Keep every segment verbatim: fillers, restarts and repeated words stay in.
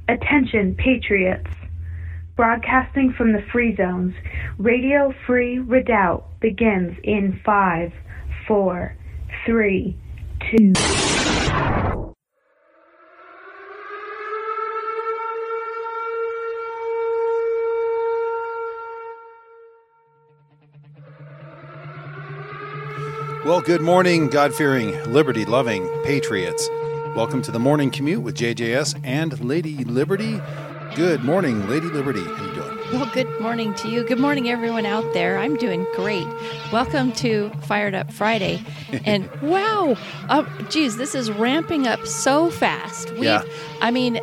Attention, Patriots! Broadcasting from the Free Zones, Radio Free Redoubt begins in five, four, three, two. Well, good morning, God-fearing, liberty-loving patriots. Welcome to the Morning Commute with J J S and Lady Liberty. Good morning, Lady Liberty. How you doing? Well, good morning to you. Good morning, everyone out there. I'm doing great. Welcome to Fired Up Friday. And wow, uh, geez, this is ramping up so fast. We've, yeah. I mean,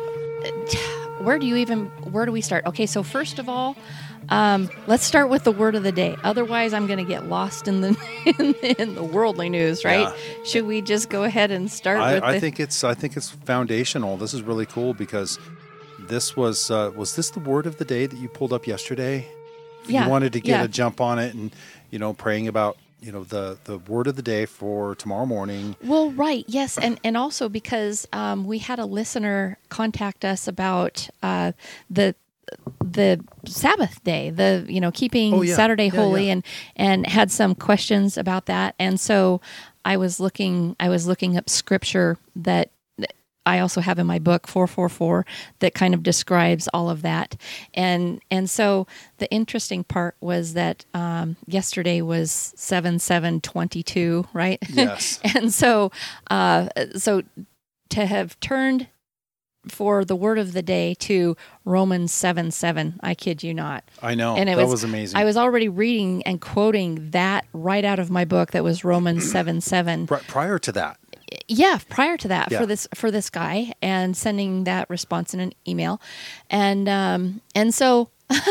where do you even, where do we start? Okay, so first of all, Um, let's start with the word of the day. Otherwise, I'm going to get lost in the in, in the worldly news, right? Yeah. Should we just go ahead and start I, with I the... think it's I think it's foundational. This is really cool because this was uh, was this the word of the day that you pulled up yesterday? Yeah. You wanted to get yeah. a jump on it and, you know, praying about, you know, the, the word of the day for tomorrow morning. Well, right. Yes. And, and also because um, we had a listener contact us about uh, the the Sabbath day, the, you know, keeping oh, yeah. Saturday yeah, holy yeah. and, and had some questions about that. And so I was looking, I was looking up scripture that I also have in my book four four four that kind of describes all of that. And, and so the interesting part was that um, yesterday was seven seven twenty-two, right? Yes. And so, uh, so to have turned for the word of the day to Romans seven seven. I kid you not. I know. And it that was, was amazing. I was already reading and quoting that right out of my book that was Romans seven seven. Pri- prior to that. Yeah, prior to that Yeah. for this for this guy and sending that response in an email. And um and so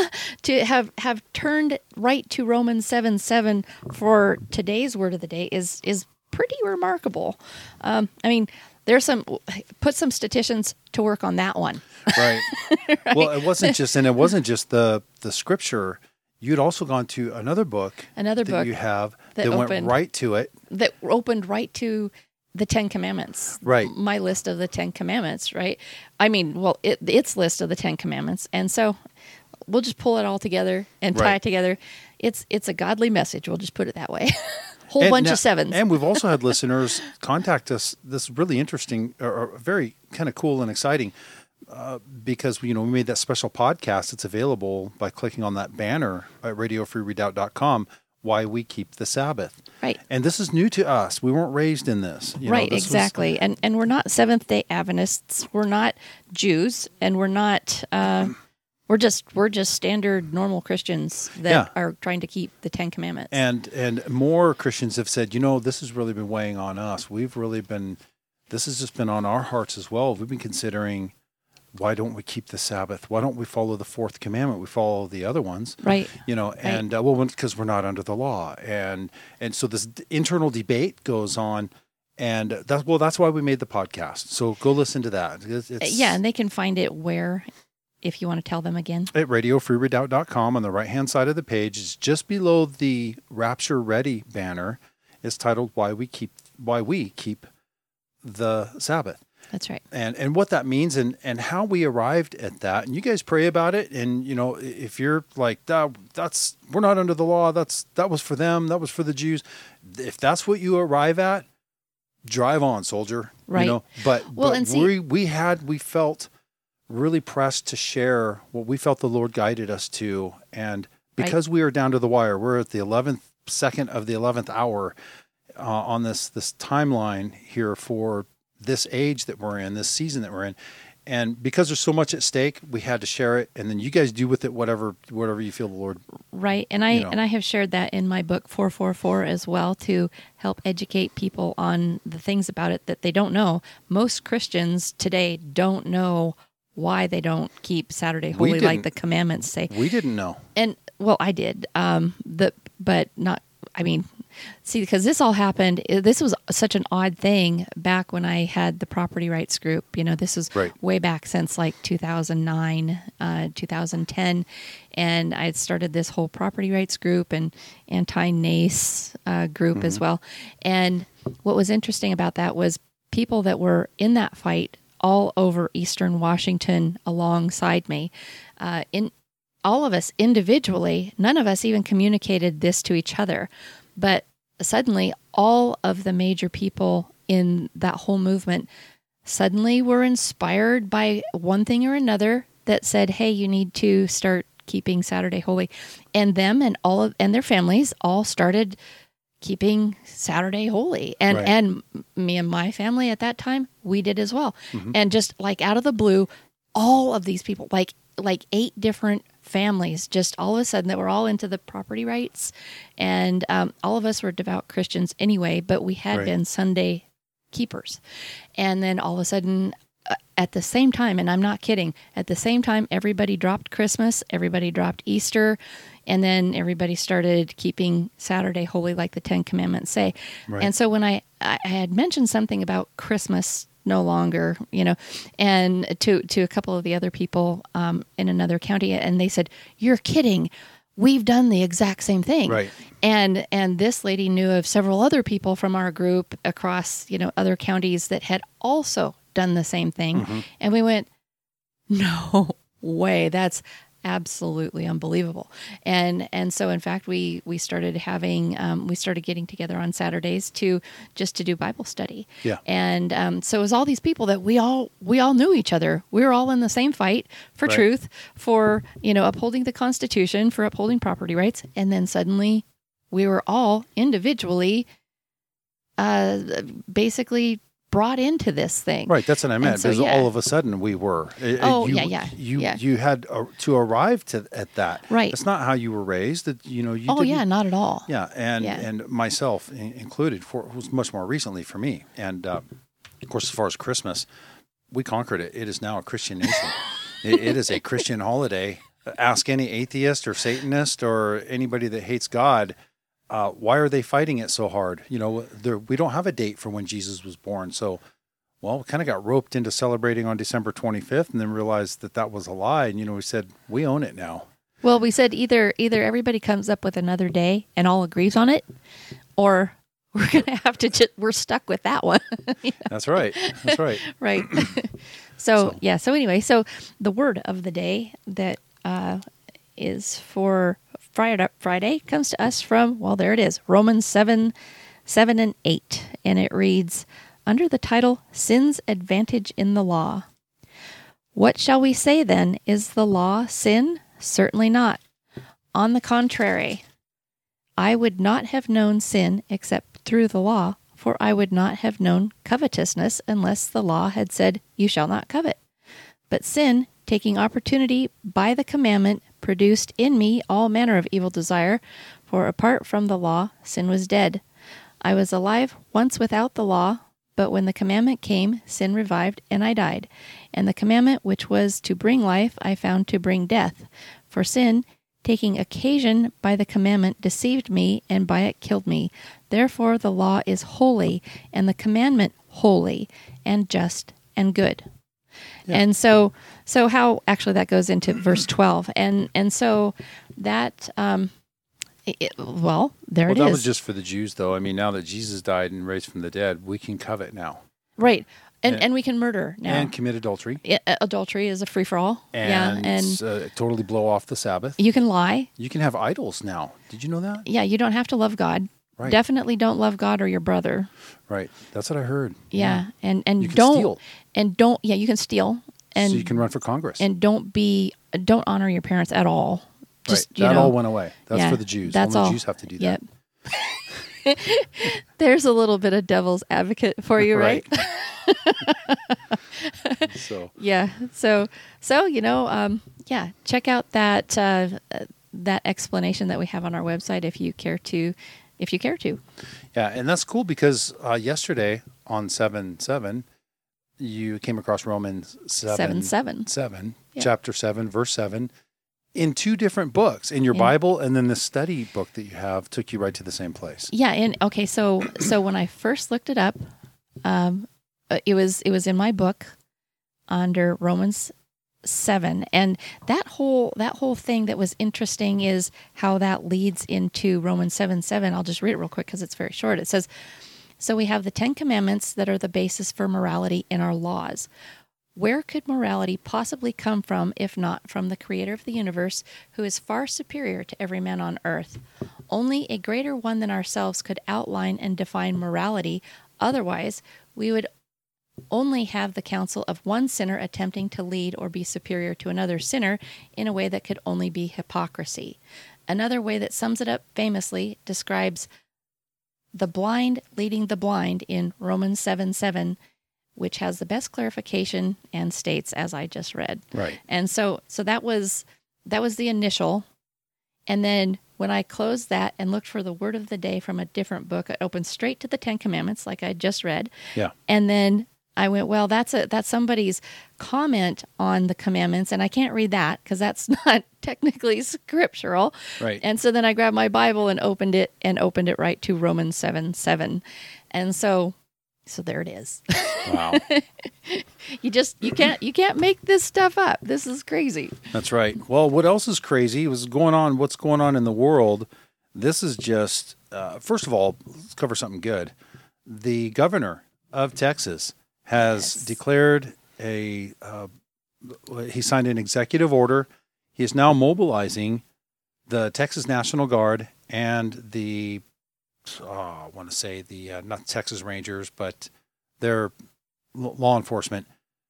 to have have turned right to Romans seven seven for today's word of the day is is pretty remarkable. Um I mean, There's some, put some statisticians to work on that one. Right. right. Well, it wasn't just, and it wasn't just the, the scripture. You'd also gone to another book. Another that book you have that, that opened, went right to it. That opened right to the Ten Commandments. Right. My list of the Ten Commandments, right? I mean, well, it, its list of the Ten Commandments. And so we'll just pull it all together and tie right. it together. It's, it's a godly message. We'll just put it that way. Whole and bunch now, of sevens. And we've also had listeners contact us. This is really interesting, or, or very kind of cool and exciting, uh, because you know we made that special podcast. It's available by clicking on that banner at radio free redoubt dot com. Why we keep the Sabbath. Right. And this is new to us. We weren't raised in this. You right. know, this exactly. Was, and and we're not Seventh Day Adventists. We're not Jews, and we're not. Uh, We're just we're just standard normal Christians that yeah. are trying to keep the Ten Commandments. And and more Christians have said, you know, this has really been weighing on us. We've really been, this has just been on our hearts as well. We've been considering, why don't we keep the Sabbath? Why don't we follow the fourth commandment? We follow the other ones, right? You know, and right. uh, well, because we're not under the law, and and so this internal debate goes on. And that's well, that's why we made the podcast. So go listen to that. It's, it's, yeah, and they can find it where. If you want to tell them again. At radio free redoubt dot com on the right-hand side of the page, it's just below the Rapture Ready banner. It's titled Why We Keep Why We Keep the Sabbath. That's right. And and what that means and, and how we arrived at that. And you guys pray about it. And, you know, if you're like, that, that's we're not under the law, that's that was for them, that was for the Jews. If that's what you arrive at, drive on, soldier. Right. You know, but, well, but and see, we we had we felt really pressed to share what we felt the Lord guided us to. And because right. we are down to the wire, we're at the eleventh second of the eleventh hour uh, on this, this timeline here for this age that we're in, this season that we're in. And because there's so much at stake, we had to share it. And then you guys do with it whatever, whatever you feel the Lord. Right. And I, you know. and I have shared that in my book four four four as well to help educate people on the things about it that they don't know. Most Christians today don't know why they don't keep Saturday holy like the commandments say. We didn't know. And, well, I did. Um, the, but not, I mean, see, because this all happened, this was such an odd thing back when I had the property rights group. You know, this was right. way back since like two thousand nine, uh, two thousand ten. And I had started this whole property rights group and anti-N A C E uh, group mm-hmm. as well. And what was interesting about that was people that were in that fight all over Eastern Washington alongside me. Uh, in all of us individually, none of us even communicated this to each other, but suddenly all of the major people in that whole movement suddenly were inspired by one thing or another that said, hey, you need to start keeping Saturday holy. And them and all of and their families all started keeping Saturday holy. And Right. and me and my family at that time, we did as well. Mhm. And just like out of the blue, all of these people, like like eight different families, just all of a sudden that were all into the property rights. And um, all of us were devout Christians anyway, but we had Right. been Sunday keepers. And then all of a sudden, uh, at the same time, and I'm not kidding, at the same time, everybody dropped Christmas, everybody dropped Easter, and then everybody started keeping Saturday holy like the Ten Commandments say. Right. And so when I, I had mentioned something about Christmas no longer, you know, and to, to a couple of the other people um, in another county, and they said, you're kidding. We've done the exact same thing. Right. And and this lady knew of several other people from our group across, you know, other counties that had also done the same thing. Mhm. And we went, no way, that's absolutely unbelievable. And and so in fact we we started having um, we started getting together on Saturdays to just to do Bible study. Yeah. And um, so it was all these people that we all we all knew each other. We were all in the same fight for Right. truth, for, you know, upholding the Constitution, for upholding property rights, and then suddenly we were all individually uh, basically brought into this thing. Right, that's what I meant. so, because yeah. all of a sudden we were. Uh, Oh, you, yeah, yeah, You yeah. you had uh, to arrive to at that. Right. It's not how you were raised. That you know you. Oh, didn't, yeah, not at all. Yeah, and Yeah. and myself in- included. For it was much more recently for me, and uh, of course, as far as Christmas, we conquered it. It is now a Christian nation. it, it is a Christian holiday. Ask any atheist or Satanist or anybody that hates God. Uh, why are they fighting it so hard? You know, there, we don't have a date for when Jesus was born. So, well, we kind of got roped into celebrating on December twenty-fifth and then realized that that was a lie. And, you know, we said, we own it now. Well, we said either either everybody comes up with another day and all agrees on it, or we're going to have to just, we're stuck with that one. That's right. That's right. Right. so, So- yeah. So anyway, so the word of the day that uh, is for Friday, Friday comes to us from, well, there it is, Romans seven, seven and eight. And it reads, under the title, Sin's Advantage in the Law. What shall we say then? Is the law sin? Certainly not. On the contrary, I would not have known sin except through the law, for I would not have known covetousness unless the law had said, you shall not covet. But sin, taking opportunity by the commandment, produced in me all manner of evil desire, for apart from the law, sin was dead. I was alive once without the law, but when the commandment came, sin revived, and I died. And the commandment which was to bring life, I found to bring death. For sin, taking occasion by the commandment, deceived me, and by it killed me. Therefore the law is holy, and the commandment holy, and just, and good. Yeah. And so, so how actually that goes into verse twelve, and and so that, um, it, well, there Well, it that is. was just for the Jews, though. I mean, now that Jesus died and raised from the dead, we can covet now right, and and- and we can murder now. and commit adultery I- adultery is a free for all. Yeah, and, and uh, totally blow off the Sabbath. you can lie. You can have idols now. Did you know that? Yeah, you don't have to love God. Right. Definitely don't love God or your brother. Right. That's what I heard. Yeah, and and You can don't steal. and don't. Yeah, you can steal, and so you can run for Congress. and don't be don't honor your parents at all. Just right. you That know, all went away. That's yeah, for the Jews. That's Only all. Jews have to do that. Yep. There's a little bit of devil's advocate for you, right? So Yeah. So so you know, um, yeah. Check out that uh, uh, that explanation that we have on our website if you care to, if you care to. yeah, and that's cool because uh, yesterday on seven seven, you came across Romans seven Seven seven. seven, Yeah. chapter seven, verse seven, in two different books, in your In- Bible, and then the study book that you have took you right to the same place. Yeah, and okay, so so when I first looked it up, um, uh, it was it was in my book under Romans seven, and that whole that whole thing that was interesting is how that leads into Romans seven seven. I'll just read it real quick because it's very short. It says, "So we have the Ten Commandments that are the basis for morality in our laws. Where could morality possibly come from if not from the creator of the universe, who is far superior to every man on earth? Only a greater one than ourselves could outline and define morality. Otherwise, we would only have the counsel of one sinner attempting to lead or be superior to another sinner in a way that could only be hypocrisy. Another way that sums it up famously describes the blind leading the blind in Romans seven seven, which has the best clarification and states as I just read. Right. And so so that was that was the initial. And then when I closed that and looked for the word of the day from a different book, it opened straight to the Ten Commandments, like I just read. Yeah. And then I went, well, that's a that's somebody's comment on the commandments, and I can't read that because that's not technically scriptural. Right. And so then I grabbed my Bible and opened it and opened it right to Romans seven seven. And so so there it is. Wow. you just you can't you can't make this stuff up. This is crazy. That's right. Well, what else is crazy was going on what's going on in the world. This is just uh, first of all, let's cover something good. The governor of Texas has Yes. declared a, uh, he signed an executive order. He is now mobilizing the Texas National Guard and the, oh, I want to say the, uh, not Texas Rangers, but their law enforcement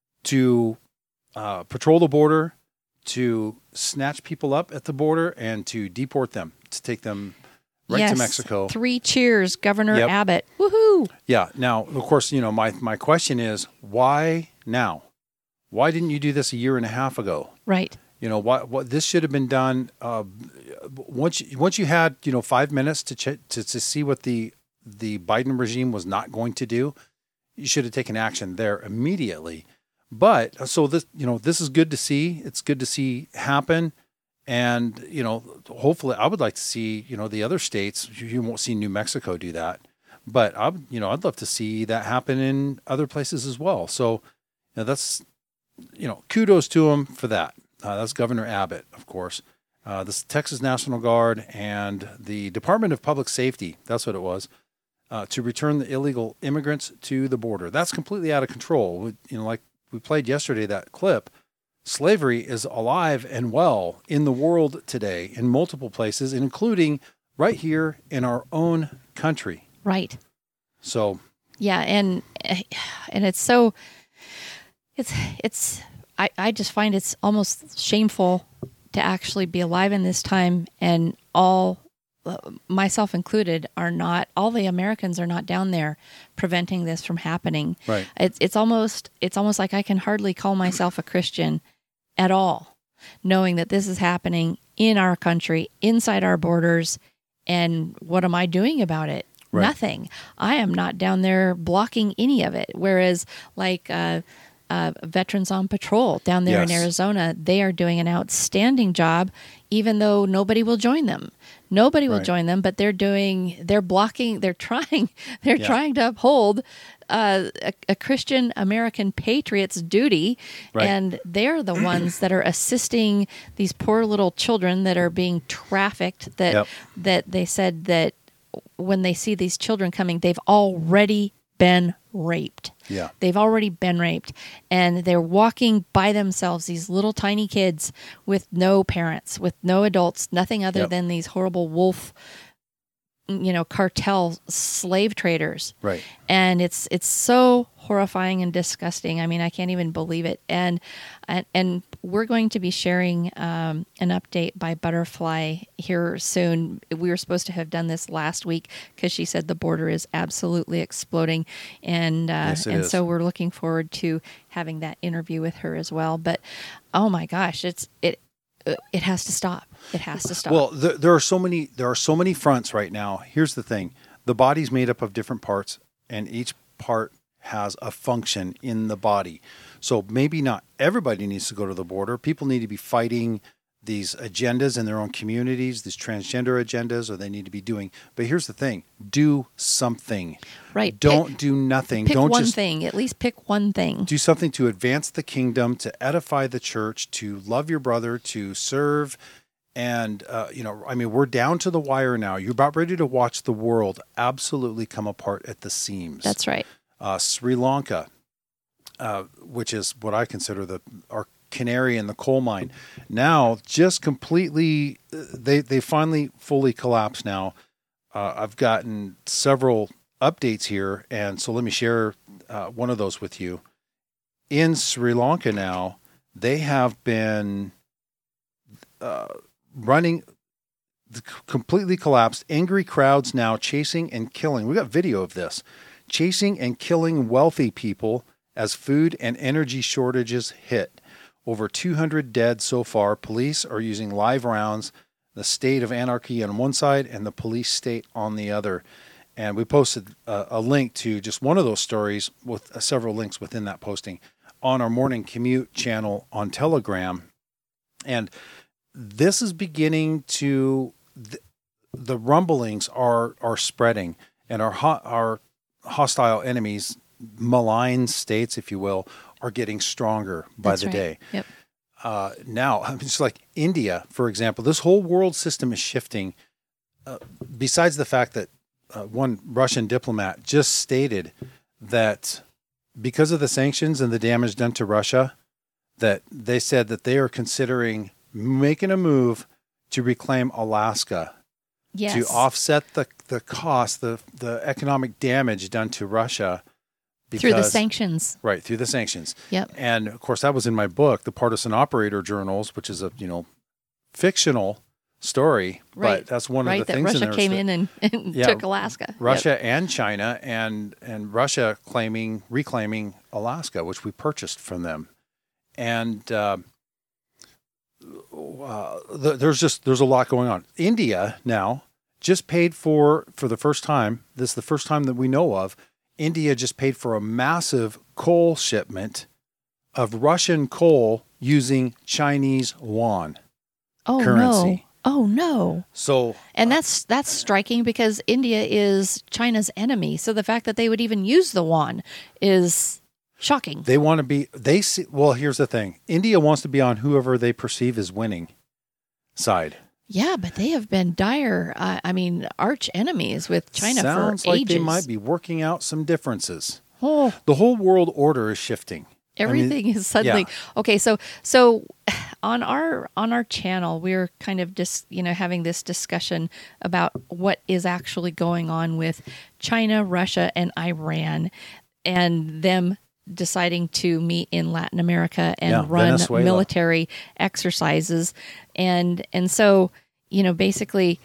to uh, patrol the border, to snatch people up at the border, and to deport them, to take them right yes. to Mexico. Three cheers, Governor Yep. Abbott. Woohoo! Yeah. Now, of course, you know, my, my question is, why now? Why didn't you do this a year and a half ago? Right. You know, what what this should have been done uh, once you, once you had, you know, five minutes to, ch- to to see what the the Biden regime was not going to do. You should have taken action there immediately. But so this, you know, this is good to see. It's good to see happen. And, you know, hopefully I would like to see, you know, the other states, you, you won't see New Mexico do that, but I would, you know, I'd love to see that happen in other places as well. So, you know, that's, you know, kudos to him for that. Uh, that's Governor Abbott, of course. Uh, the Texas National Guard and the Department of Public Safety, that's what it was, uh, to return the illegal immigrants to the border. That's completely out of control. You know, like we played yesterday, that clip. Slavery is alive and well in the world today in multiple places, including right here in our own country. Right. So, yeah, and and it's so it's it's I, I just find it's almost shameful to actually be alive in this time, and all myself included are not all the Americans are not down there preventing this from happening. Right. It's it's almost it's almost like I can hardly call myself a Christian at all, knowing that this is happening in our country, inside our borders, and what am I doing about it? Right. Nothing. I am not down there blocking any of it. Whereas, like uh, uh, Veterans on Patrol down there Yes. in Arizona, they are doing an outstanding job, even though nobody will join them. Nobody will Right. join them, but they're doing, they're blocking, they're trying, they're Yeah. trying to uphold uh, a, a Christian American patriot's duty, Right. and they're the ones that are assisting these poor little children that are being trafficked. That Yep. that they said that when they see these children coming, they've already been raped. Yeah. They've already been raped, and they're walking by themselves, these little tiny kids with no parents, with no adults, nothing other Yep. than these horrible wolf, you know, cartel slave traders. Right. And it's it's so horrifying and disgusting. I mean, I can't even believe it. And and, and we're going to be sharing um, an update by Butterfly here soon. We were supposed to have done this last week because she said the border is absolutely exploding, and uh, Yes, it and is. so we're looking forward to having that interview with her as well. But oh my gosh, it's it it has to stop. It has to stop. Well, there, there are so many there are so many fronts right now. Here's the thing. The body's made up of different parts, and each part has a function in the body. So maybe not everybody needs to go to the border. People need to be fighting these agendas in their own communities, these transgender agendas, or they need to be doing. But here's the thing. Do something. right. Don't pick, do nothing. pick Don't one just thing. At least pick one thing. do something to advance the kingdom, to edify the church, to love your brother, to serve. And, uh, you know, I mean, we're down to the wire now. You're about ready to watch the world absolutely come apart at the seams. That's right. Uh, Sri Lanka, uh, which is what I consider the our canary in the coal mine. Now, just completely, they they finally fully collapsed now. Uh, I've gotten several updates here, and so let me share uh, one of those with you. In Sri Lanka now, they have been uh, running completely collapsed. Angry crowds now chasing and killing. We got video of this. Chasing and killing wealthy people as food and energy shortages hit. Over two hundred dead so far. Police are using live rounds. The state of anarchy on one side and the police state on the other. And we posted a, a link to just one of those stories with uh, several links within that posting on our Morning Commute channel on Telegram. And this is beginning to, th- the rumblings are are spreading, and our ho- our hostile enemies, malign states, if you will, are getting stronger by That's the right. day. Yep. Uh, now, it's like India, for example, this whole world system is shifting. Uh, besides the fact that uh, one Russian diplomat just stated that because of the sanctions and the damage done to Russia, that they said that they are considering making a move to reclaim Alaska, Yes. to offset the, the cost, the, the economic damage done to Russia. Because, Through the sanctions. Right, through the sanctions. Yep. And of course, that was in my book, The Partisan Operator Journals, which is a, you know, fictional story, Right. but that's one right, of the that things Russia in there. came is that in and, and Yeah, took Alaska. Russia Yep. and China, and and Russia claiming, reclaiming Alaska, which we purchased from them. And uh, uh, th- there's just, there's a lot going on. India now just paid for, for the first time, this is the first time that we know of, India just paid for a massive coal shipment of Russian coal using Chinese yuan Oh, currency. no. Oh, no. So, And that's that's striking because India is China's enemy. So the fact that they would even use the yuan is shocking. they want to be, they see, well, here's the thing. India wants to be on whoever they perceive as winning side. Yeah, but they have been dire, uh, I mean, arch enemies with China Sounds for like ages. they might be working out some differences. Oh, The whole world order is shifting. everything is suddenly okay. So, so on our on our channel, we're kind of just you know having this discussion about what is actually going on with China, Russia, and Iran, and them deciding to meet in Latin America and Yeah, run Venezuela. military exercises, and and so you know basically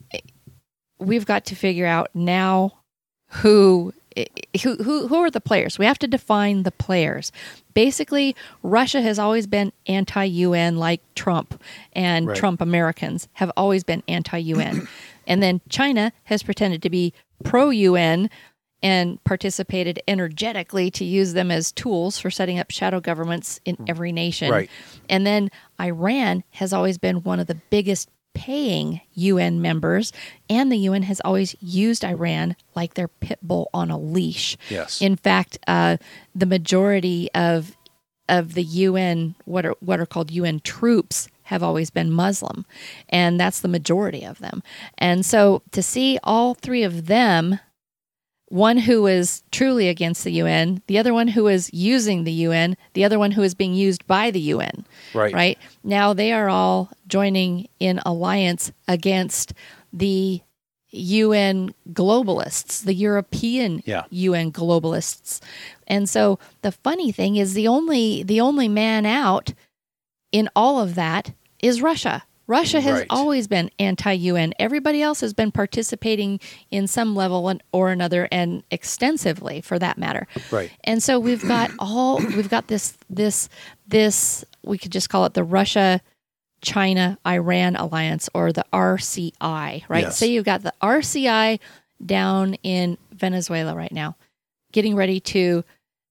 we've got to figure out now who. Who, who who are the players? We have to define the players. Basically, Russia has always been anti-U N, like Trump, and Right. Trump Americans have always been anti-U N. And then China has pretended to be pro-U N and participated energetically to use them as tools for setting up shadow governments in every nation. Right. And then Iran has always been one of the biggest paying U N members, and the U N has always used Iran like their pit bull on a leash. Yes. In fact, uh, the majority of of the U N, what are what are called U N troops, have always been Muslim, and that's the majority of them. And so to see all three of them, one who is truly against the U N, the other one who is using the U N, the other one who is being used by the U N. Right. Right? Now they are all joining in alliance against the U N globalists, the European Yeah. U N globalists. And so the funny thing is the only the only man out in all of that is Russia. Russia has Right. always been anti-U N. Everybody else has been participating in some level or another, and extensively for that matter. Right. And so we've got all we've got this this this we could just call it the Russia China Iran alliance, or the R C I, right? Yes. So you've got the R C I down in Venezuela right now, getting ready to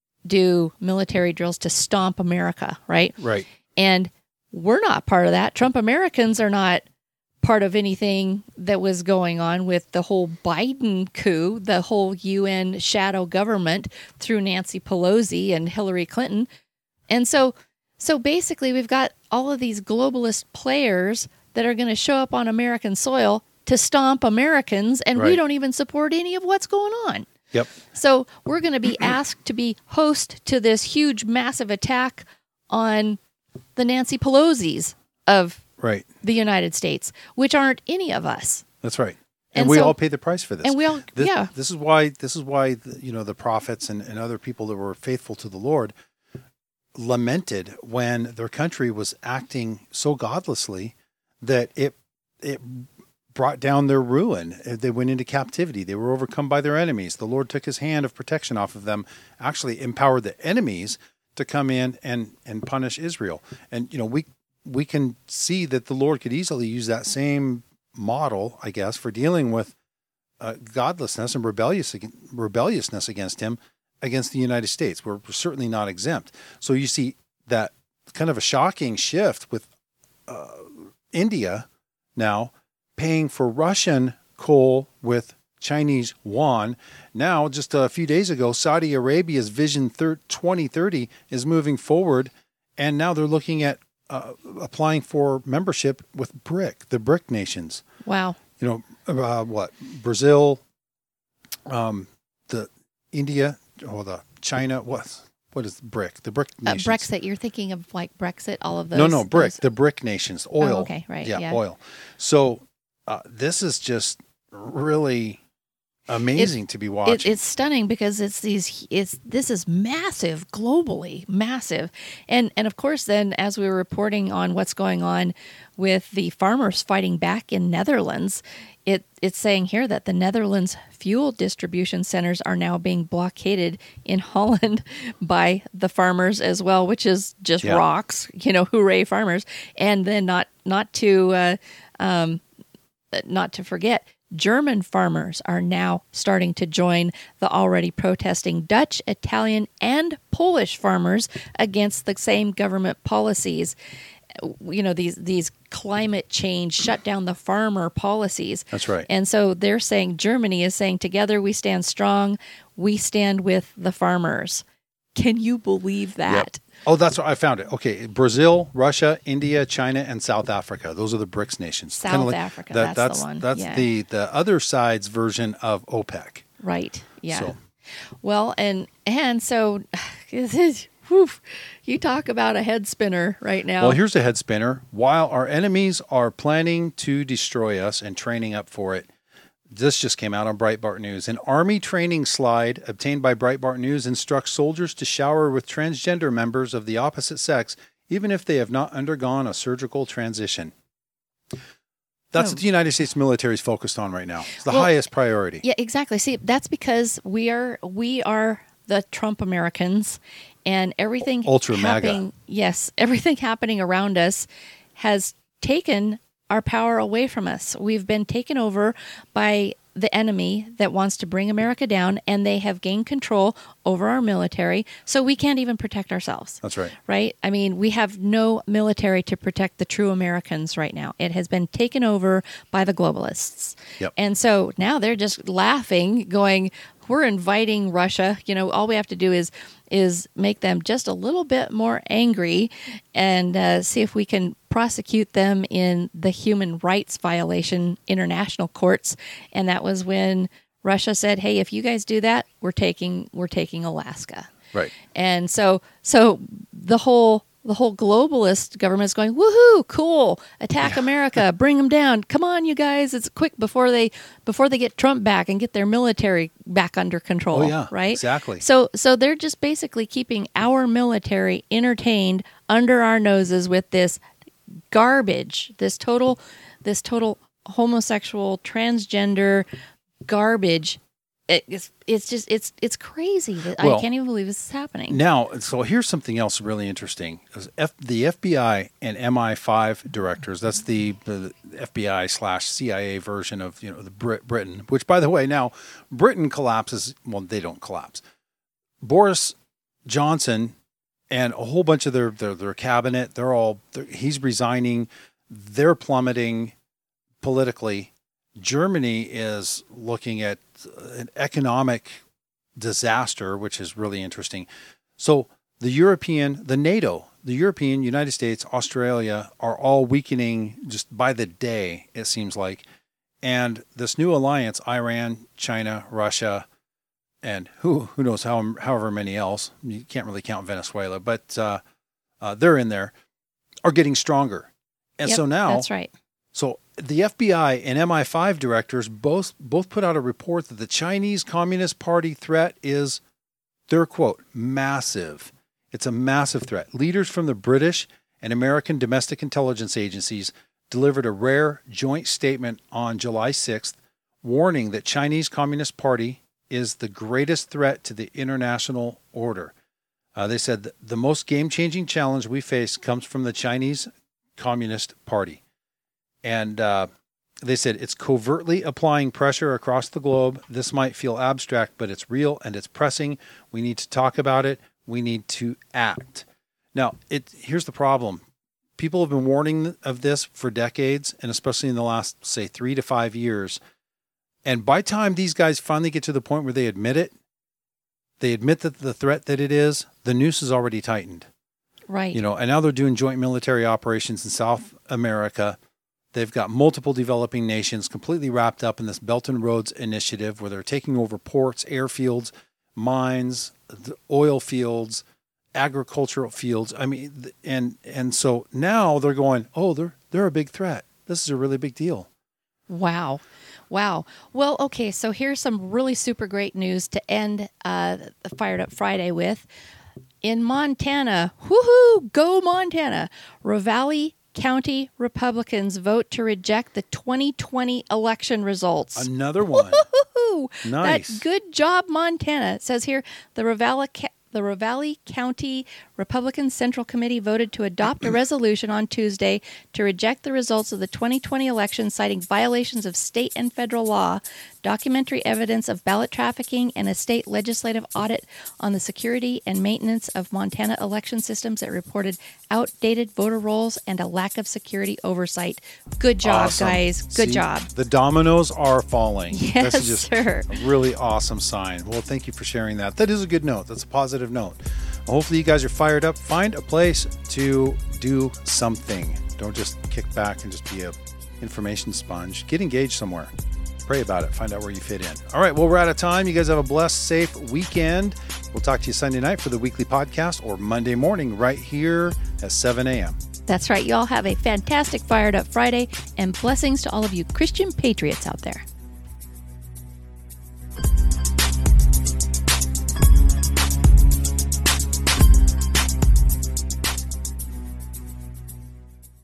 do military drills to stomp America, right? Right. And we're not part of that. Trump Americans are not part of anything that was going on with the whole Biden coup, the whole U N shadow government through Nancy Pelosi and Hillary Clinton. And so so basically we've got all of these globalist players that are going to show up on American soil to stomp Americans, and we Right. don't even support any of what's going on. Yep. So we're going to be asked to be host to this huge, massive attack on the Nancy Pelosi's of right. the United States, which aren't any of us. That's right. And, And we so- all pay the price for this. And we all, This, yeah. this is why. This is why the, you know the prophets and, and other people that were faithful to the Lord lamented when their country was acting so godlessly that it it brought down their ruin. They went into captivity. They were overcome by their enemies. The Lord took his hand of protection off of them, actually empowered the enemies to come in and, and punish Israel. And, you know, we we can see that the Lord could easily use that same model, I guess, for dealing with uh, godlessness and rebellious, rebelliousness against him, against the United States. We're, we're certainly not exempt. So you see that kind of a shocking shift with uh, India now paying for Russian coal with Chinese yuan. Now, just a few days ago, Saudi Arabia's Vision twenty thirty is moving forward, and now they're looking at uh, applying for membership with BRIC, the BRIC nations. Wow. You know, uh, what? Brazil, um, the India, or the China, what? What is BRIC? The BRIC Uh, nations. Brexit, you're thinking of like Brexit, all of those? No, no, BRIC, those- the BRIC nations, oil. Oh, okay, right, Yeah, yeah. oil. So uh, this is just really amazing to be watching. It, it's stunning because it's these. It's this is massive globally, massive, and and of course, then as we were reporting on what's going on with the farmers fighting back in Netherlands, it it's saying here that the Netherlands fuel distribution centers are now being blockaded in Holland by the farmers as well, which is just Yeah. rocks, you know, hooray farmers, and then not not to. Uh, um, Not to forget, German farmers are now starting to join the already protesting Dutch, Italian, and Polish farmers against the same government policies. You know, these these climate change, shut down the farmer policies. That's right. And so they're saying, Germany is saying, together we stand strong, we stand with the farmers. Can you believe that? Yep. Oh, that's what I found it. Okay, Brazil, Russia, India, China, and South Africa. Those are the BRICS nations. South Kinda like- Africa, that- that's the that's one. That's Yeah. the the other side's version of OPEC. Right. Yeah. So- Well, and and so whew, you talk about a head spinner right now. Well, here's a head spinner. While our enemies are planning to destroy us and training up for it, this just came out on Breitbart News. An Army training slide obtained by Breitbart News instructs soldiers to shower with transgender members of the opposite sex, even if they have not undergone a surgical transition. That's Oh. what the United States military is focused on right now. It's the Well, highest priority. Yeah, exactly. See, that's because we are we are the Trump Americans, and everything Ultra MAGA. happening, yes, everything happening around us has taken our power away from us. We've been taken over by the enemy that wants to bring America down, and they have gained control over our military, so we can't even protect ourselves. That's right. Right? I mean, we have no military to protect the true Americans right now. It has been taken over by the globalists. Yep. And so now they're just laughing, going, we're inviting Russia. You know, all we have to do is is make them just a little bit more angry and uh, see if we can prosecute them in the human rights violation international courts. And that was when Russia said, hey, if you guys do that, we're taking we're taking Alaska. Right. And so so the whole the whole globalist government is going, woohoo, cool, attack America, bring them down. Come on, you guys, it's quick before they before they get Trump back and get their military back under control. Oh, yeah, right? exactly. So so they're just basically keeping our military entertained under our noses with this garbage, this total this total homosexual, transgender garbage. It, it's it's just it's it's crazy that Well, I can't even believe this is happening. Now, so here's something else really interesting. F, the F B I and M I five directors, that's the, the F B I slash C I A version of, you know, the Brit, Britain, which, by the way, now Britain collapses. Well, they don't collapse. Boris Johnson and a whole bunch of their, their, their cabinet, they're all, they're, he's resigning. They're plummeting politically. Germany is looking at an economic disaster, which is really interesting. So the European, the NATO, the European, United States, Australia are all weakening just by the day, it seems like. And this new alliance, Iran, China, Russia, and who who knows how however many else, you can't really count Venezuela, but uh, uh, they're in there, are getting stronger. And Yep, so now, that's right. so the F B I and M I five directors both both put out a report that the Chinese Communist Party threat is, their quote, massive. It's a massive threat. Leaders from the British and American domestic intelligence agencies delivered a rare joint statement on July sixth, warning that Chinese Communist Party is the greatest threat to the international order. Uh, they said the most game-changing challenge we face comes from the Chinese Communist Party. And uh, they said it's covertly applying pressure across the globe. This might feel abstract, but it's real and it's pressing. We need to talk about it. We need to act. Now, it here's the problem. People have been warning of this for decades, and especially in the last, say, three to five years. And by the time these guys finally get to the point where they admit it, they admit that the threat that it is, the noose is already tightened. Right. You know, and now they're doing joint military operations in South America. They've got multiple developing nations completely wrapped up in this Belt and Roads initiative where they're taking over ports, airfields, mines, oil fields, agricultural fields. I mean, and and so now they're going, oh, they're they're a big threat. This is a really big deal. Wow. Wow. Well, okay, so here's some really super great news to end uh, the Fired Up Friday with. In Montana, woohoo, go Montana, Ravalli County Republicans vote to reject the twenty twenty election results. Another one. Woo-hoo-hoo. Nice. That good job, Montana. It says here, the Ravalli, the Ravalli County Republican Central Committee voted to adopt a resolution on Tuesday to reject the results of the twenty twenty election, citing violations of state and federal law, documentary evidence of ballot trafficking, and a state legislative audit on the security and maintenance of Montana election systems that reported outdated voter rolls and a lack of security oversight. Good job, Awesome. guys. Good See, job. The dominoes are falling. Yes, This is just sir. a really awesome sign. Well, thank you for sharing that. That is a good note. That's a positive note. Hopefully you guys are fired up. Find a place to do something. Don't just kick back and just be a information sponge. Get engaged somewhere. Pray about it. Find out where you fit in. All right. Well, we're out of time. You guys have a blessed, safe weekend. We'll talk to you Sunday night for the weekly podcast or Monday morning right here at seven a.m. That's right. You all have a fantastic Fired Up Friday, and blessings to all of you Christian patriots out there.